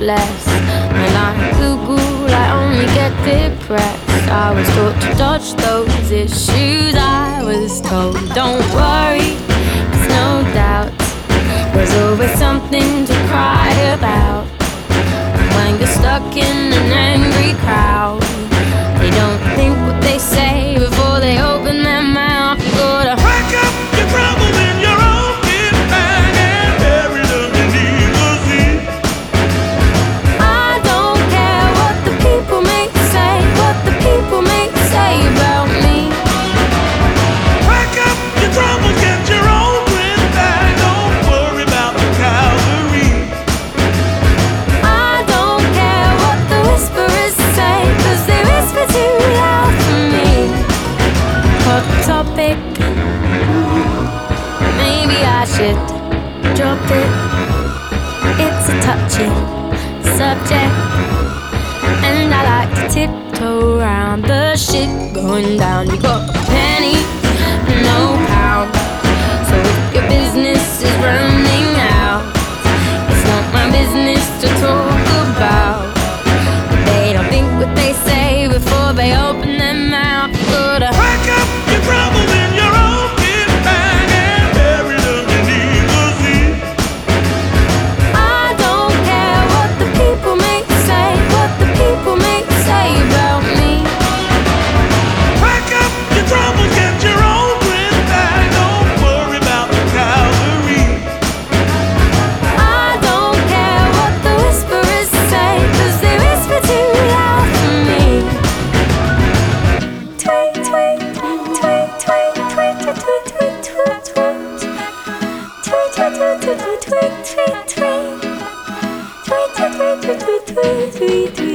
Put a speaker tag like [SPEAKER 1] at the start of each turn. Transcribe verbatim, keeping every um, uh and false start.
[SPEAKER 1] less. When I'm Google, I only get depressed. I was taught to dodge those issues. I was told, don't worry, there's no doubt. There's always something to cry about. When you're stuck in an angry crowd, they don't think what they say before they open their mouth. You gotta
[SPEAKER 2] pack up your troubles in your own kit bag and bury them beneath the sea.
[SPEAKER 1] I don't care what the people may say, what the people may say about me.
[SPEAKER 2] Pack up your troubles, get your own kit bag. Don't worry about the cavalry.
[SPEAKER 1] I don't care what the whisperers say, 'cause they whisper too loud for me. Hot topic, maybe I should drop it. It's a touchy subject, and I like to tiptoe around the shit going down. You got a penny, no pound. So if your business is running out, it's not my business to talk about. But they don't think what they say before they open their mouth. You gotta
[SPEAKER 2] Pack up your troubles in your own kit bag and bury them beneath the sea.
[SPEAKER 1] I don't care what the people may say, what the people may say about me.
[SPEAKER 2] Pack up your troubles, get your own kit bag. Don't worry about the cavalry.
[SPEAKER 1] I don't care what the whisperers say, 'cause they whisper too loud for me. Tweet, tweet, tweet, tweet, tweet, tweet, tweet, tweet, tweet. Tweet, tweet, tweet, tweet, tweet, tweet, tweet. Tweet, tweet, tweet, tweet, tweet, tweet, tweet.